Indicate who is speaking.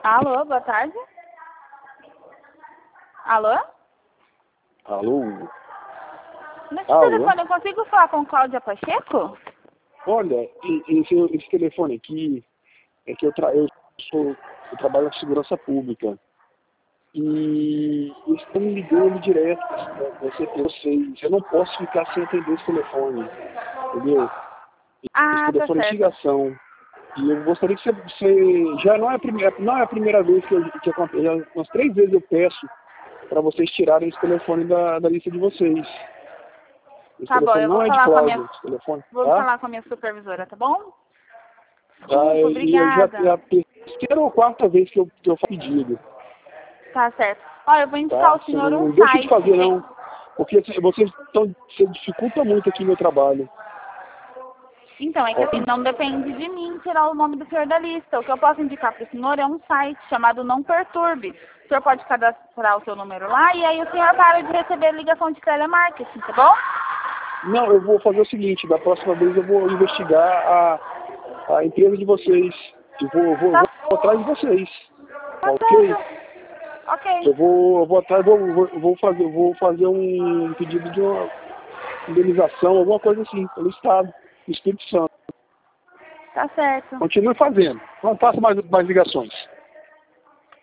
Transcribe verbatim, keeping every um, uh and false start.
Speaker 1: Alô, boa tarde. Alô?
Speaker 2: Alô?
Speaker 1: Nesse
Speaker 2: Alô?
Speaker 1: telefone eu consigo falar com Cláudia Pacheco?
Speaker 2: Olha, esse, esse telefone aqui é que eu, tra eu, sou, eu trabalho na segurança pública. E eles estão me ligando direto para vocês. Eu não posso ficar sem atender esse telefone. Entendeu?
Speaker 1: Ah,
Speaker 2: Esse
Speaker 1: tá
Speaker 2: telefone é de
Speaker 1: certo.
Speaker 2: ligação. E eu gostaria que você, você já não é a primeira, não é a primeira vez que, eu, que acontece, já umas três vezes eu peço para vocês tirarem esse telefone da, da lista de vocês. Esse
Speaker 1: Tá bom,
Speaker 2: telefone
Speaker 1: eu
Speaker 2: não
Speaker 1: vou
Speaker 2: é de
Speaker 1: falar com a
Speaker 2: Cláudia,
Speaker 1: minha,
Speaker 2: esse telefone,
Speaker 1: vou
Speaker 2: tá?
Speaker 1: falar com a minha supervisora, tá bom?
Speaker 2: Tá,
Speaker 1: Desculpa,
Speaker 2: e eu já é
Speaker 1: obrigada.
Speaker 2: a terceira ou quarta vez que eu, que eu faço pedido,
Speaker 1: Tá certo. Olha, eu vou indicar
Speaker 2: tá?
Speaker 1: ao
Speaker 2: Você
Speaker 1: senhor
Speaker 2: não
Speaker 1: um
Speaker 2: deixa de
Speaker 1: site.
Speaker 2: fazer
Speaker 1: Tem...
Speaker 2: não, porque vocês estão, você dificulta muito aqui meu trabalho.
Speaker 1: Então, é que assim, não depende de mim tirar o nome do senhor da lista. O que eu posso indicar para o senhor é um site chamado Não Perturbe. O senhor pode cadastrar o seu número lá e aí o senhor para de receber ligação de telemarketing, tá bom?
Speaker 2: Não, eu vou fazer o seguinte, da próxima vez eu vou investigar a, a empresa de vocês. E vou, vou,
Speaker 1: Tá,
Speaker 2: vou atrás de vocês. Tá
Speaker 1: tá
Speaker 2: ok?
Speaker 1: certo. Ok.
Speaker 2: Eu vou, eu vou atrás, vou, vou, vou fazer, vou fazer um pedido de uma indenização, alguma coisa assim, pelo Estado, do Espírito Santo.
Speaker 1: Tá certo.
Speaker 2: Continue fazendo. Não faça mais, mais ligações.